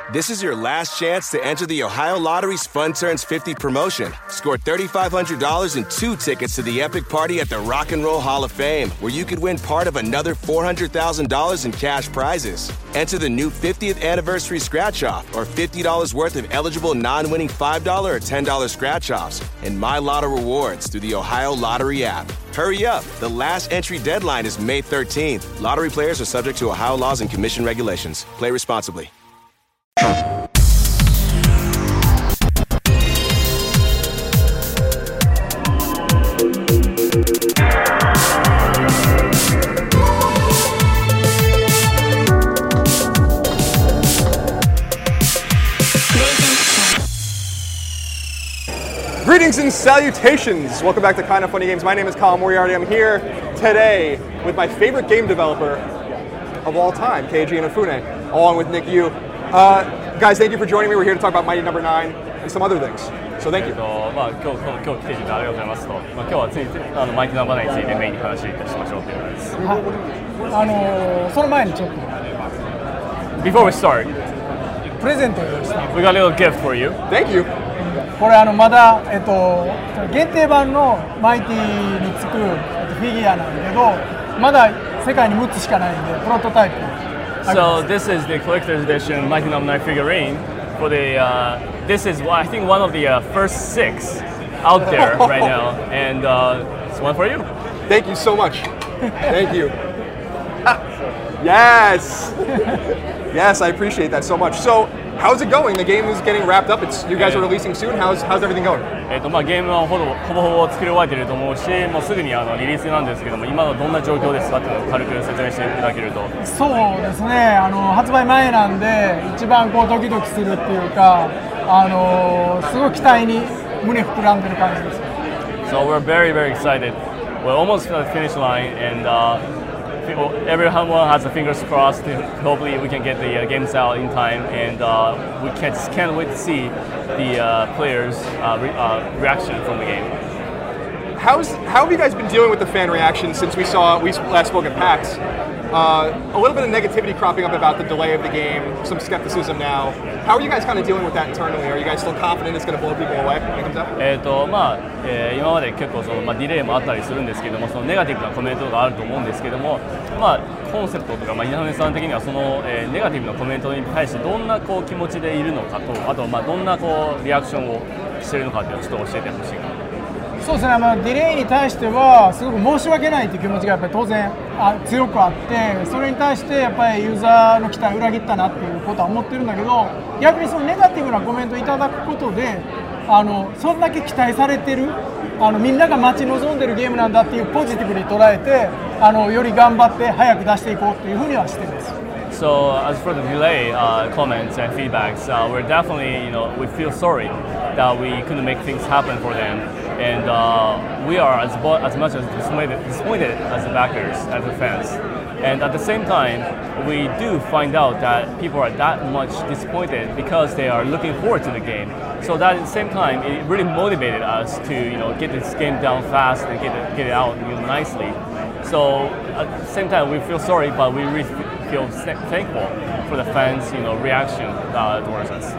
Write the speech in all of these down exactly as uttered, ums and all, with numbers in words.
This is your last chance to enter the Ohio Lottery's Fun Turns fifty promotion. Score three thousand five hundred dollars and two tickets to the epic party at the Rock and Roll Hall of Fame, where you could win part of another four hundred thousand dollars in cash prizes. Enter the new fiftieth anniversary scratch-off or fifty dollars worth of eligible non-winning five dollars or ten dollars scratch-offs and My Lotto rewards through the Ohio Lottery app. Hurry up. The last entry deadline is May thirteenth. Lottery players are subject to Ohio laws and commission regulations. Play responsibly. Greetings and salutations! Welcome back to Kind of Funny Games. My name is Colin Moriarty. I'm here today with my favorite game developer of all time, Keiji Inafune, along with Nick Yu. Uh, guys, thank you for joining me. We're here to talk about Mighty Number Nine and some other things. So thank you. まあ今日今日来ていただいてありがとうございますと、まあ今日はついてあのマイティナンバーナインについてメインに話しましょうということです。 はい。あのー、その前にちょっと Before we start, プレゼントを用意した。 we got a little gift for you. Thank you. これあのまだえっと限定版のマイティにつくフィギュアなんだけど、まだ世界にむっつしかないんでプロトタイプ。 So this is the collector's edition Mighty Number Nine figurine for the. Uh, this is I think one of the uh, first six out there right now, and uh, it's one for you. Thank you so much. Thank you. Yes. Yes, I appreciate that so much. So, how's it going? The game is getting wrapped up. It's you guys are releasing soon. How's how's everything going? えっとまあゲームはほぼほぼほぼ作り終えていると思うし、もうすぐにあのリリースなんですけども、今のどんな状況ですかっていうのを軽く説明していただけると。 そうですね。あの発売前なんで一番こうドキドキするっていうか、あのすごい期待に胸膨らんでる感じです。 So we're very very excited. We're almost at the finish line and. Uh, Everyone has the fingers crossed. Hopefully, we can get the uh, games out in time, and uh, we can't, just can't wait to see the uh, players' uh, re uh, reaction from the game. How's how have you guys been dealing with the fan reaction since we saw we last spoke at PAX? Uh, a little bit of negativity cropping up about the delay of the game, some skepticism now. How are you guys kind of dealing with that internally? Are you guys still confident it's going to blow people away when it comes out? えっとまあ、えー、今まで結構そのまあディレイもあったりするんですけども、そのネガティブなコメントがあると思うんですけども、まあコンセプトとかまあ稲羽さん的にはその、えー、ネガティブなコメントに対してどんなこう気持ちでいるのかと、あとまあどんなこうリアクションをしているのかっていうのをちょっと教えてほしいかな。 そうですね、まあ、ディレイに対してはすごく申し訳ないという気持ちがやっぱり当然あ強くあって、それに対してやっぱりユーザーの期待を裏切ったなっていうことは思ってるんだけど、逆にそのネガティブなコメントをいただくことで、あのそんだけ期待されてる、あのみんなが待ち望んでるゲームなんだっていうポジティブに捉えて、あのより頑張って早く出していこうというふうにはしています。 So as for the delay uh, comments and feedbacks, uh, we're definitely, you know, we feel sorry that we couldn't make things happen for them, and uh, we are as, as much as disappointed, disappointed as the backers, as the fans. And at the same time, we do find out that people are that much disappointed because they are looking forward to the game. So that at the same time, it really motivated us to, you know, get this game down fast and get it, get it out, you know, nicely. So at the same time, we feel sorry, but we really feel thankful for the fans, you know, reaction uh, towards us.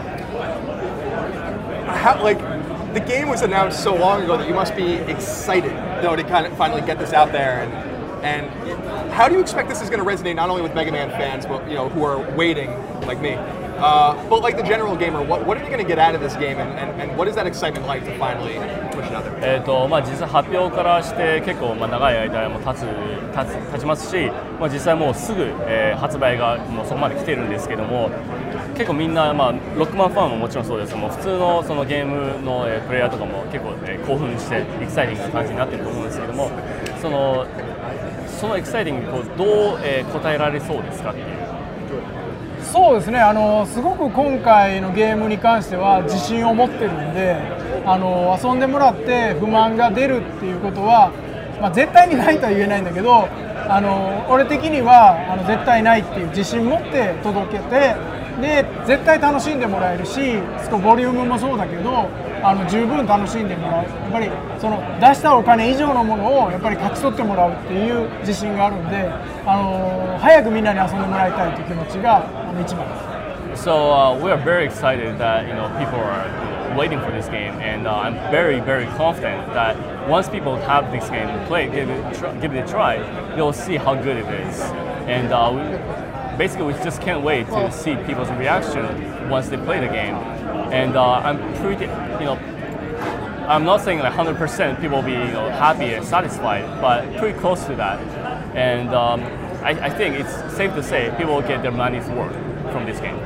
How, like, the game was announced so long ago that you must be excited, though, to kind of finally get this out there. And and how do you expect this is going to resonate not only with Mega Man fans, but you know, who are waiting like me, uh, but like the general gamer? What what are you going to get out of this game, and, and, and what is that excitement like to finally push it out there? えっとまあ実際発表からして結構まあ長い間も経つ経つ経ちますし、まあ実際もうすぐ、えー、発売がもうそこまで来てるんですけども。結構みんな、まあ、ロックマンファンももちろんそうですけども、普通のそのゲームの、えー、プレイヤーとかも結構、えー、興奮してエキサイティングな感じになってると思うんですけども、そのそのエキサイティングにこうどう、えー、応えられそうですかっていう。 そうですね、あのすごく今回のゲームに関しては自信を持ってるんで、あの遊んでもらって不満が出るっていうことは、まあ、絶対にないとは言えないんだけど、あの俺的にはあの絶対ないっていう自信持って届けて。で絶対楽しんでもらえるし、ボリュームもそうだけど、あの十分楽しんでもらう、やっぱりその出したお金以上のものをやっぱり勝ち取ってもらうっていう自信があるんで、あの早くみんなに遊んでもらいたいという気持ちがあの一番です。 So uh, we are very excited that you know people are you know, waiting for this game, and uh, I'm very very confident that once people have this game and play, give it tr- give it a try, they'll see how good it is, and uh, we, basically we just can't wait to see people's reaction once they play the game, and uh, I'm pretty you know. I'm not saying like one hundred percent people will be you know, happy and satisfied, but pretty close to that. And um, I, I think it's safe to say people will get their money's worth from this game.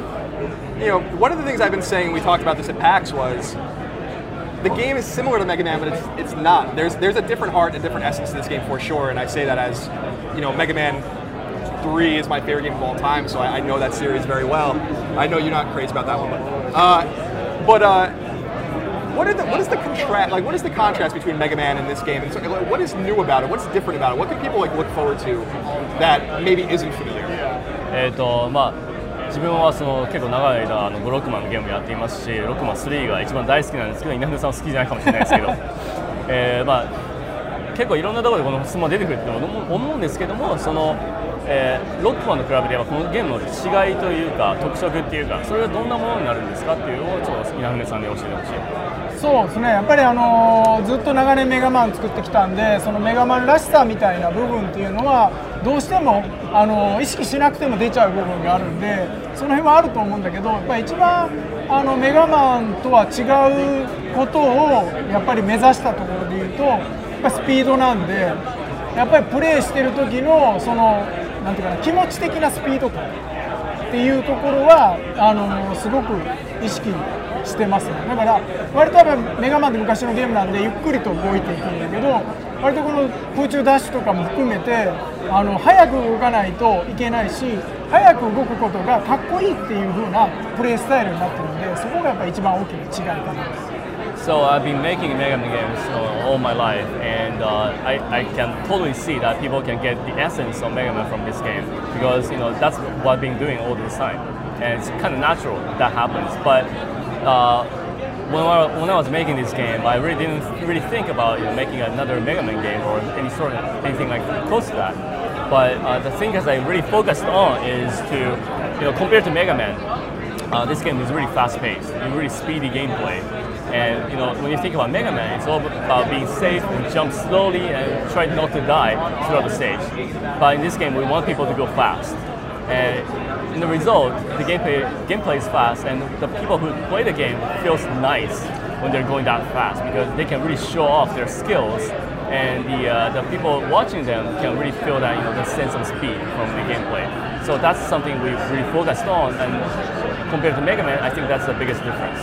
You know, one of the things I've been saying, we talked about this at PAX, was the game is similar to Mega Man, but it's it's not. There's there's a different heart, a different essence to this game for sure, and I say that as, you know, Mega Man three is my favorite game of all time, so I, I know that series very well. I know you're not crazy about that one, but uh, but uh, what are the what is the contrast like? What is the contrast between Mega Man and this game? And so, like, what is new about it? What's different about it? What can people like look forward to that maybe isn't familiar? えっとまあ自分はその結構長い間あのブロックマンのゲームやっていますし、ロックマンスリーが一番大好きなんですけど、稲船さんは好きじゃないかもしれないですけど、えー、まあ結構いろんなところでこの質問出てくるって思うんですけども、その、えー、ロックマンと比べてこのゲームの違いというか特色っていうか、それはどんなものになるんですかっていうのをちょっと稲船さんに教えてほしい。 そうですね、やっぱり、あのー、ずっと長年メガマン作ってきたんで、そのメガマンらしさみたいな部分っていうのはどうしても、あのー、意識しなくても出ちゃう部分があるんで、その辺はあると思うんだけど、やっぱり一番あのメガマンとは違うことをやっぱり目指したところでいうと、やっぱスピードなんで、やっぱりプレーしてる時のそのなんていうかな、気持ち的なスピード感っていうところはあのー、すごく意識してますね。だから割と多分メガマンって昔のゲームなんでゆっくりと動いていくんだけど、割とこの空中ダッシュとかも含めてあの早く動かないといけないし、早く動くことがかっこいいっていう風なプレースタイルになってるんで、そこがやっぱり一番大きな違いかな。 So I've been making Mega Man games uh, all my life, and uh, I, I can totally see that people can get the essence of Mega Man from this game because you know that's what I've been doing all this time, and it's kind of natural that happens. But uh, when, I, when I was making this game, I really didn't really think about you know, making another Mega Man game or any sort of anything like close to that. But uh, the thing that I really focused on is to, you know, compared to Mega Man, uh, this game is really fast-paced, and really speedy gameplay. And you know, when you think about Mega Man, it's all about being safe and jump slowly and try not to die throughout the stage. But in this game, we want people to go fast. And in the result, the gameplay gameplay is fast, and the people who play the game feels nice when they're going that fast because they can really show off their skills, and the uh, the people watching them can really feel that you know the sense of speed from the gameplay. So that's something we really focused on, and compared to Mega Man, I think that's the biggest difference.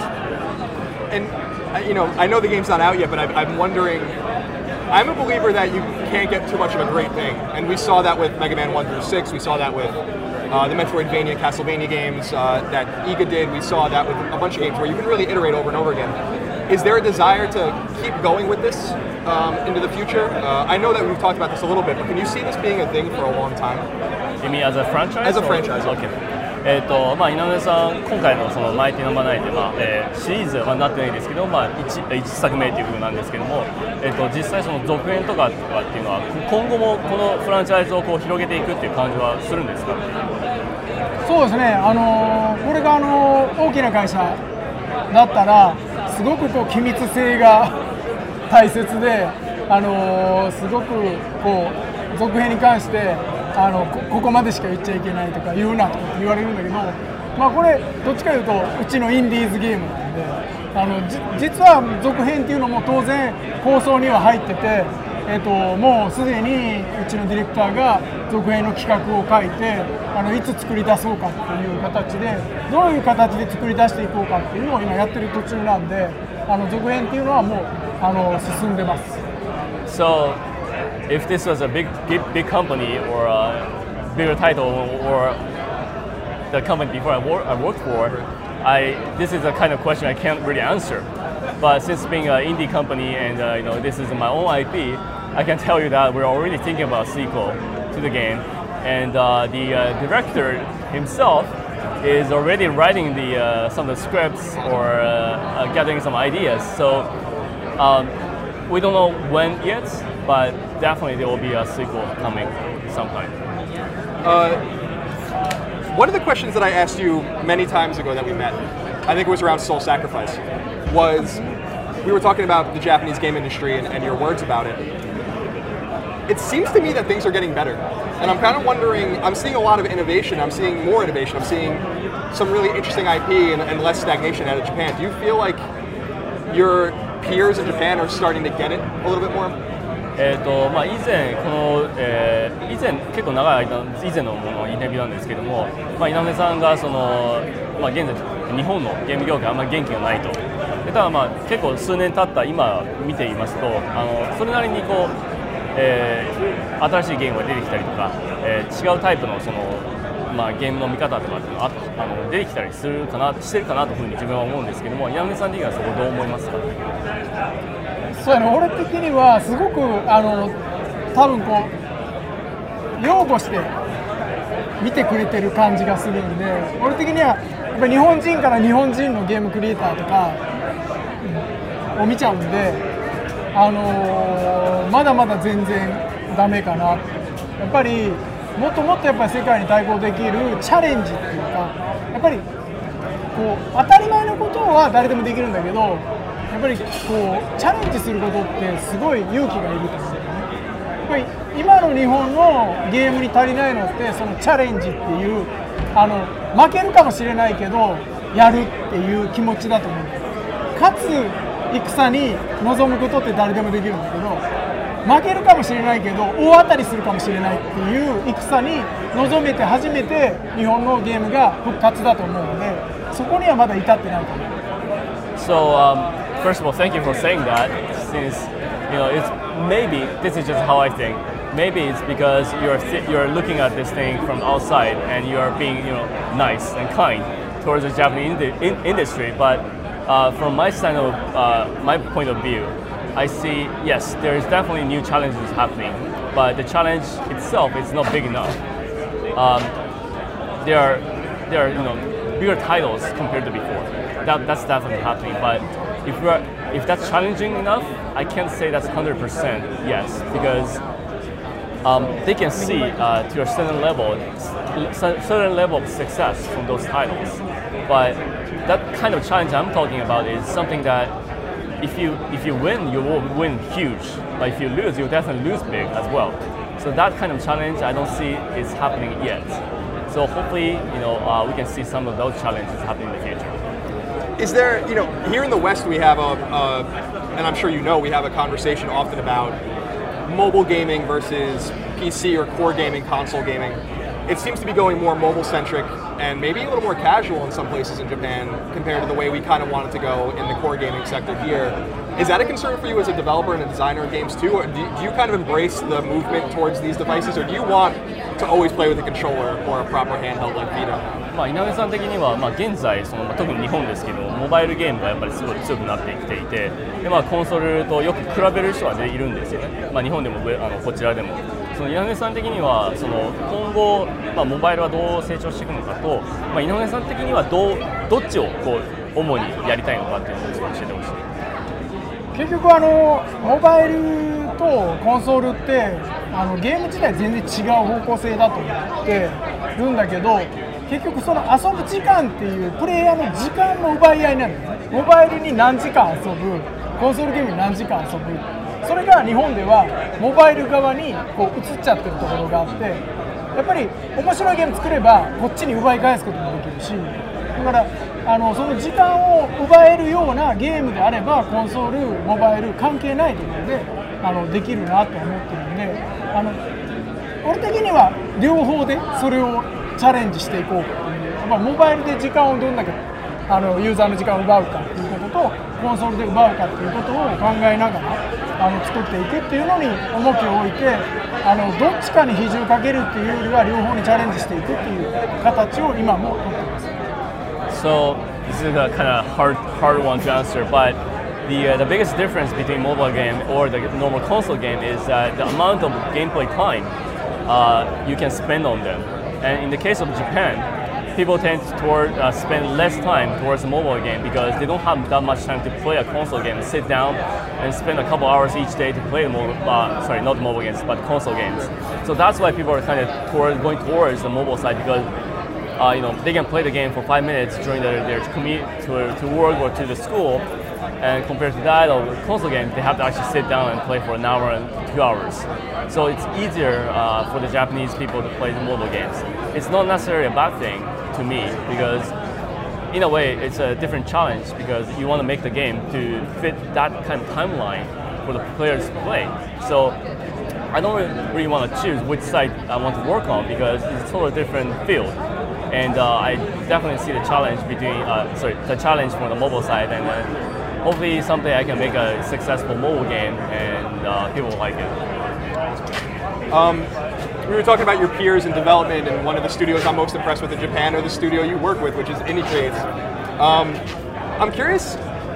And you know, I know the game's not out yet, but I'm, I'm wondering. I'm a believer that you can't get too much of a great thing, and we saw that with Mega Man one through six. We saw that with uh, the Metroidvania, Castlevania games uh, that I G A did. We saw that with a bunch of games where you can really iterate over and over again. Is there a desire to keep going with this um, into the future? Uh, I know that we've talked about this a little bit, but can you see this being a thing for a long time? You mean as a franchise? As a or? franchise. Okay. えーとまあ、井上さん、今回のそのマイティナンバーナインで、まあえー、シリーズはなってないですけど、まあ、1, 1作目ということなんですけども、えー、と実際その続編とかとかっていうのは今後もこのフランチャイズをこう広げていくっていう感じはするんですか？ そうですね、あのー、これが、あのー、大きな会社だったらすごくこう機密性が大切で、あのー、すごくこう続編に関してあの こ, ここまでしか言っちゃいけないとか言うなとか言われるんだけど、まあ、これどっちかというとうちのインディーズゲームなんで、あのじ実は続編っていうのも当然構想には入ってて、えー、ともうすでにうちのディレクターが続編の企画を書いて、あのいつ作り出そうかっていう形でどういう形で作り出していこうかっていうのを今やってる途中なんで、あの続編っていうのはもうあの進んでます。 So if this was a big, big, big company or a bigger title or the company before I, wor- I worked for, I this is a kind of question I can't really answer. But since being an indie company and uh, you know this is my own I P, I can tell you that we're already thinking about a sequel to the game, and uh, the uh, director himself is already writing the uh, some of the scripts or uh, uh, gathering some ideas. So um, we don't know when yet, but definitely there will be a sequel coming sometime. Uh, one of the questions that I asked you many times ago that we met, I think it was around Soul Sacrifice, was we were talking about the Japanese game industry and, and your words about it. It seems to me that things are getting better. And I'm kind of wondering, I'm seeing a lot of innovation, I'm seeing more innovation, I'm seeing some really interesting I P and, and less stagnation out of Japan. Do you feel like your peers in Japan are starting to get it a little bit more? えーとまあ、以前この、えー、以前結構長い間以前のものインタビューなんですけども、まあ、稲上さんがその、まあ、現在日本のゲーム業界あんまり元気がないと。でただまあ結構数年経った今見ていますと、あのそれなりにこう、えー、新しいゲームが出てきたりとか、えー、違うタイプのその、まあ、ゲームの見方とかっていうのが あ, あの出てきたりするかなしてるかなというふうに自分は思うんですけども、稲上さん的にはそこどう思いますか？ そうやね、俺的にはすごくあの多分こう擁護して見てくれてる感じがするんで、俺的にはやっぱり日本人から日本人のゲームクリエイターとかを見ちゃうんで、あのー、まだまだ全然ダメかな。やっぱりもっともっとやっぱり世界に対抗できるチャレンジっていうか、やっぱりこう当たり前のことは誰でもできるんだけど、やっぱりこうチャレンジすることってすごい勇気がいると思うんだよね。やっぱり今の日本のゲームに足りないのってそのチャレンジっていうあの負けるかもしれないけどやるっていう気持ちだと思うんだよ。勝つ戦に臨むことって誰でもできるんだけど、負けるかもしれないけど大当たりするかもしれないっていう戦に臨めて初めて日本のゲームが復活だと思うので、そこにはまだ至ってないと思う。 So, um, first of all, thank you for saying that. Since you know, it's maybe this is just how I think. Maybe it's because you're th- you're looking at this thing from outside and you're being you know nice and kind towards the Japanese in- in- industry. But uh, from my side of uh, my point of view, I see yes, there is definitely new challenges happening, but the challenge itself is not big enough. Um, there are there are you know bigger titles compared to before. That, that's definitely happening, but if we're if that's challenging enough, I can't say that's one hundred percent yes, because um, they can see uh, to a certain level, certain level of success from those titles. But that kind of challenge I'm talking about is something that if you if you win, you will win huge. But if you lose, you'll definitely lose big as well. So that kind of challenge I don't see is happening yet. So hopefully, you know, uh, we can see some of those challenges happening in the future. Is there, you know, here in the West we have a, a, and I'm sure you know, we have a conversation often about mobile gaming versus P C or core gaming, console gaming. It seems to be going more mobile-centric and maybe a little more casual in some places in Japan compared to the way we kind of want it to go in the core gaming sector here. Is that a concern for you as a developer and a designer of games too? Or do, do you kind of embrace the movement towards these devices, or do you want to always play with a controller or a proper handheld like Vita? まあ、井上さん的には、まあ、現在その、まあ、特に日本ですけどモバイルゲームがやっぱりすごい強くなってきていて、で、まあ、コンソールとよく比べる人はいるんですよね、まあ、日本でもあのこちらでも。その井上さん的にはその今後、まあ、モバイルはどう成長していくのかと、まあ、井上さん的にはどうどっちをこう主にやりたいのかっていうのをちょっと教えてほしい。 結局あのモバイルとコンソールってあのゲーム自体全然違う方向性だと思ってるんだけど、結局その遊ぶ時間っていうプレイヤーの時間の奪い合いなんだよね。モバイルに何時間遊ぶ、コンソールゲームに何時間遊ぶ、それが日本ではモバイル側にこう移っちゃってるところがあって、やっぱり面白いゲーム作ればこっちに奪い返すこともできるし、だからあのその時間を奪えるようなゲームであればコンソール、モバイル関係ないところであのできるなと思ってるんで、あの俺的には両方でそれをチャレンジしていこうっていう、やっぱモバイルで時間をどんだけあのユーザーの時間を奪うかっていうこととコンソールで奪うかっていうことを考えながらあの作っていくっていうのに重きを置いて、あのどっちかに比重をかけるっていうよりは両方にチャレンジしていくっていう形を今も取ってます。 So this is a kind of hard, hard one to answer, but the uh, the biggest difference between mobile game or the normal console game is uh, the amount of gameplay time uh, you can spend on them. And in the case of Japan, people tend to toward, uh, spend less time towards a mobile game because they don't have that much time to play a console game, sit down and spend a couple hours each day to play the mobile, uh, sorry, not mobile games, but console games. So that's why people are kind of toward, going towards the mobile side, because uh, you know, they can play the game for five minutes during their, their commute to, to work or to the school, and compared to that, or console games, they have to actually sit down and play for an hour and two hours. So it's easier uh, for the Japanese people to play the mobile games. It's not necessarily a bad thing to me, because in a way, it's a different challenge, because you want to make the game to fit that kind of timeline for the players to play. So I don't really, really want to choose which side I want to work on, because it's a totally different field. And uh, I definitely see the challenge between, uh, sorry, the challenge for the mobile side, and then hopefully someday I can make a successful mobile game and uh, people will like it. Um, we were talking about your peers in development, and one of the studios I'm most impressed with in Japan are the studio you work with, which is Indie Creates. Um, I'm curious,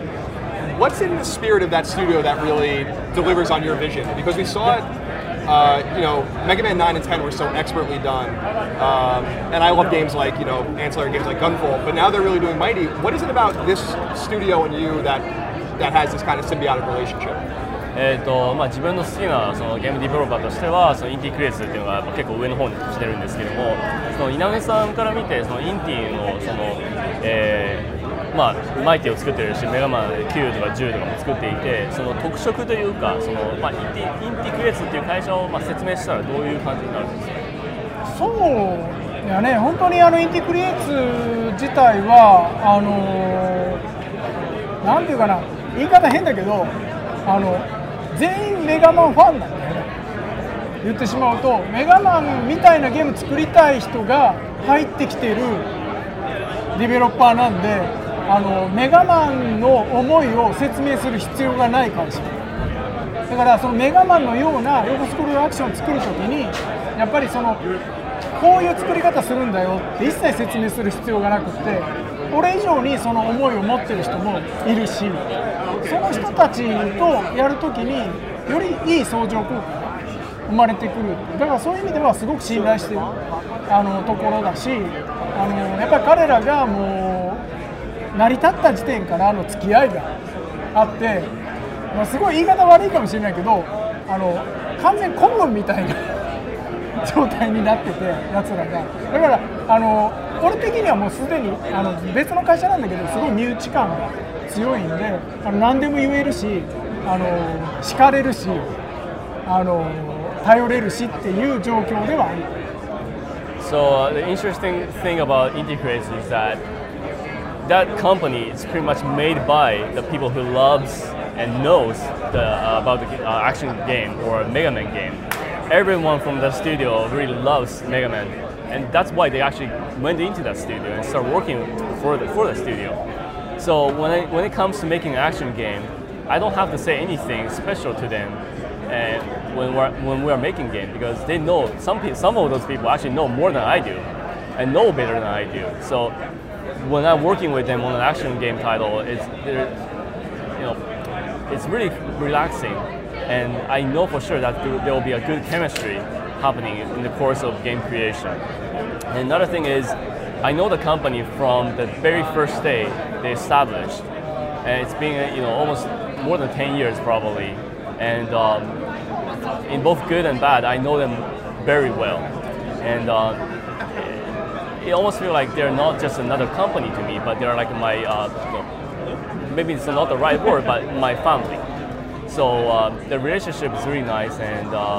what's in the spirit of that studio that really delivers on your vision? Because we saw it, uh, you know, Mega Man nine and ten were so expertly done, um, and I love games like, you know, ancillary games like Gunvolt, but now they're really doing Mighty. What is it about this studio and you that that has this kind of symbiotic relationship? えーとまあ、自分の好きなそのゲームディベロッパーとしてはそのインティクリエイツっていうのが結構上の方に来てるんですけども、その稲毛さんから見てそのインティのその、えーまあ、マイティを作ってるしメガマンきゅうとかじゅうとかも作っていて、その特色というかその、まあ、インティ、インティクリエイツっていう会社をまあ説明したらどういう感じになるんですか？ そうやね、本当にあのインティクリエイツ自体はあのなんていうかな、言い方変だけど、あの全員メガマンファンなんだよね。言ってしまうとメガマンみたいなゲーム作りたい人が入ってきてるディベロッパーなんで、あのメガマンの思いを説明する必要がないかもしれない。だからそのメガマンのような横スクロールアクションを作るときにやっぱりそのこういう作り方するんだよって一切説明する必要がなくて、俺以上にその思いを持ってる人もいるし、その人たちとやるときによりいい相乗効果が生まれてくる。だからそういう意味ではすごく信頼してるあのところだし、あのやっぱり彼らがもう成り立った時点からの付き合いがあって、まあ、すごい言い方悪いかもしれないけど、あの完全顧問みたいな状態になってて、やつらが。だからあの俺的にはもうすでにあの別の会社なんだけど、すごい身内感が強いんで、あの何でも言えるし、あの叱れるし、あの頼れるしっていう状況ではある。 So uh, the interesting thing about Indie Creates is that that company is pretty much made by the people who loves and knows the, uh, about the uh, action game or Mega Man game. Everyone from the studio really loves Mega Man, and that's why they actually went into that studio and started working for the, for the studio. So when, I, when it comes to making an action game, I don't have to say anything special to them and when we're, when we're making game, because they know, some, pe- some of those people actually know more than I do and know better than I do. So when I'm working with them on an action game title, it's, you know, it's really relaxing, and I know for sure that there will be a good chemistry happening in the course of game creation. And another thing is, I know the company from the very first day they established, and it's been you know almost more than ten years probably, and um, in both good and bad, I know them very well, and uh, it, it almost feels like they're not just another company to me, but they're like my uh, you know, maybe it's not the right word, but my family. So uh, the relationship is really nice, and uh,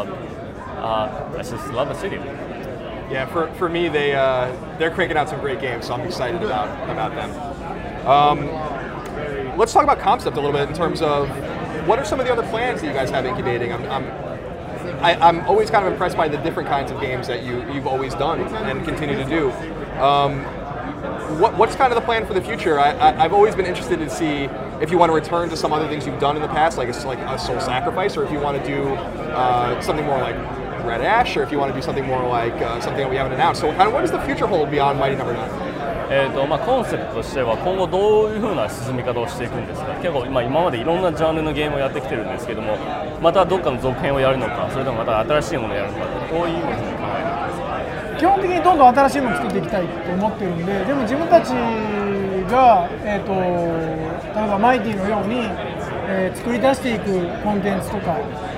uh, I just love the studio. Yeah, for, for me, they uh, they're cranking out some great games, so I'm excited about about them. Um, let's talk about Concept a little bit in terms of what are some of the other plans that you guys have incubating. I'm I'm I, I'm always kind of impressed by the different kinds of games that you you've always done and continue to do. Um, what what's kind of the plan for the future? I, I I've always been interested to see if you want to return to some other things you've done in the past, like a, like a Soul Sacrifice, or if you want to do uh, something more like Red Ash, or if you want to do something more like uh, something that we haven't announced. So kind of what does the future hold beyond Mighty Number Nine? えーとまあ、コンセプトとしては今後どういう風な進み方をしていくんですか？結構、まあ、今までいろんなジャンルのゲームをやってきてるんですけども、またどっかの続編をやるのか、それともまた新しいものをやるのか、どういうふうに考えてますか？ 基本的にどんどん新しいものを作っていきたいと思ってるんで、でも自分たちが、えーと、例えばマイティのように、えー、作り出していくコンテンツとか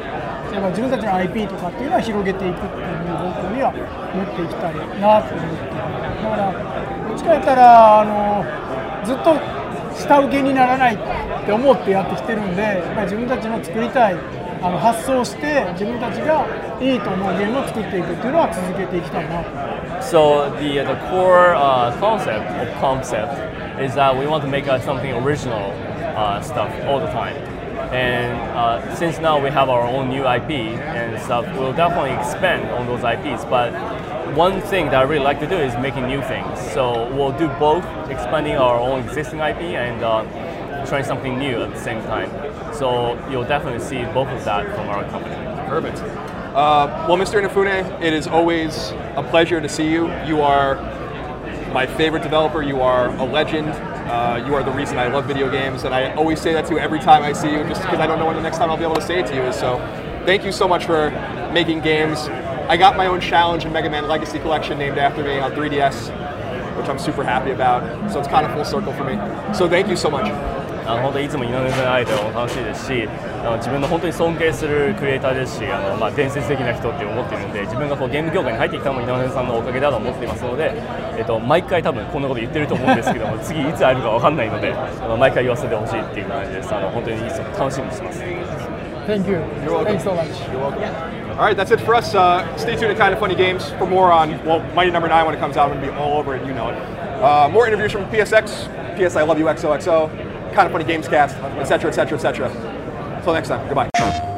やっぱ自分たちの アイピー とかっていうのは広げていくっていう方向には持っていきたいなと思っている。だからどっちかやったらあのずっと下請けにならないって思ってやってきてるんで、やっぱり自分たちの作りたいあの発想して自分たちがいいと思うゲームを作っていくっていうのは続けていきたいな。 So the the core uh, concept of concept is that we want to make uh, something original uh, stuff all the time. And uh, since now we have our own new I P and stuff, we'll definitely expand on those I Ps. But one thing that I really like to do is making new things. So we'll do both, expanding our own existing I P and uh, trying something new at the same time. So you'll definitely see both of that from our company. Perfect. Uh, well, Mister Inafune, it is always a pleasure to see you. You are my favorite developer. You are a legend. Uh, you are the reason I love video games, and I always say that to you every time I see you, just because I don't know when the next time I'll be able to say it to you is. So thank you so much for making games. I got my own challenge in Mega Man Legacy Collection named after me on three D S, which I'm super happy about. So it's kind of full circle for me. So thank you so much. あの本当にいつも井上さんに会えても楽しいですし、あの自分の本当に尊敬するクリエイターですし、あのまあ伝説的な人って思っているので、自分がこうゲーム業界に入ってきたのも井上さんのおかげだと思っていますので、えっと毎回多分こんなこと言ってると思うんですけども、次いつ会えるかわかんないので、あの毎回言わせてほしいっていう感じです。あの本当にいつも楽しみにしてます。 Thank you. You're welcome. Thanks so much. You're welcome. All right, that's it for us. Uh, stay tuned to Kind of Funny Games for more on, well, Mighty Number Nine when it comes out. I'm going to be all over it, you know it. Uh, more interviews from P S X, P S I Love You X O X O, Kind of Funny Games Cast, et cetera, et cetera, et cetera. Until next time, goodbye.